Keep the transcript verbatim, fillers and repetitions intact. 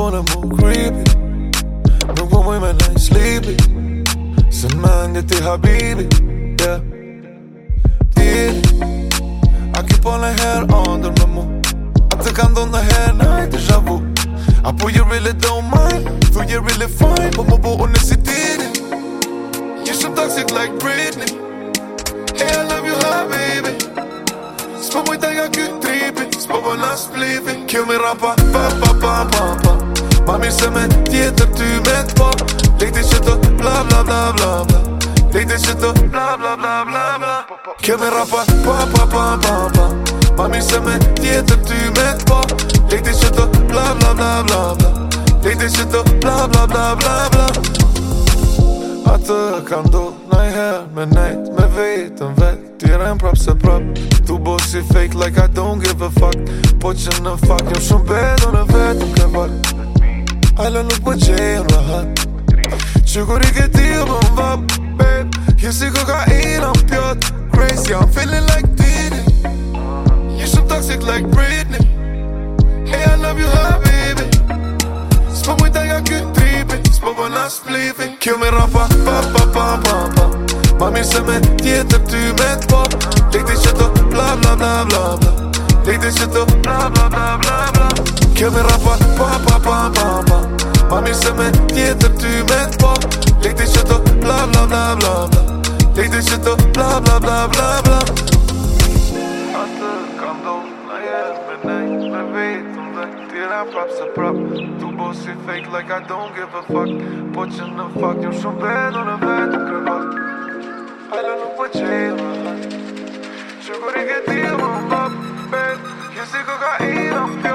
volen mo creepy. Nuk po muj me nej sleepy. Se mendje ti habibi, yeah. Diri a ki po në her under me mu. A të ka ndonë në her nej deja vu. Apo you really don't mind, though you really fine. Po më bo unë si diri. You shumë toxic like Britney. Hey, I love you, hi baby. S'po muj ta nga ky tripi, s'po po na splifi. Kjo mi rapa, pa pa pa pa pa. Ma mirë se me tjetër ty me t'po. Lejti që të bla bla bla bla bla. Lejti që të bla bla bla bla bla. Kjo mi rapa, pa pa pa pa pa. Ma mirë se me tjetër ty me t'po. Lejti që të bla bla bla bla bla. Lejti që të bla bla bla bla bla. Atë kam do najher me nejt me vetën vet. Tiren prap se prap. Tu bo si fake like I don't give a fuck. Po që në fuck jam shumë bedo në vetëm ke vak. Hajla nuk po qenë rahat. Që kur i këti u më vap, babe. Je si kokain am pjot. Crazy, I'm feeling like Diddy. Je shumë toxic like Britney. Hey, I love you, hi baby. S'po muj ta nga ky tripi, s'po po na splifi. Kjo mi rapa, pa pa pa pa pa. Ma mirë se me tjetër ty me t'po. Lejti që të bla bla bla bla bla. Lejti që të bla bla bla bla bla. Kjo mi rapa, pa pa pa pa pa. Ma mirë se me tjetër ty me t'po. Lejti që të bla bla bla bla bla. Lejti që të bla bla bla bla bla. Atë kam do na jes me nejt me vetëm vet. Tira prap se prap. Tu bo si fake like I don't give a fuck. Po që në fuck jam shumë bedo në vetëm krevat. Hajla nuk po qenë rahat. Që kur i këti u më vap, babe. Je si kokain am pjot.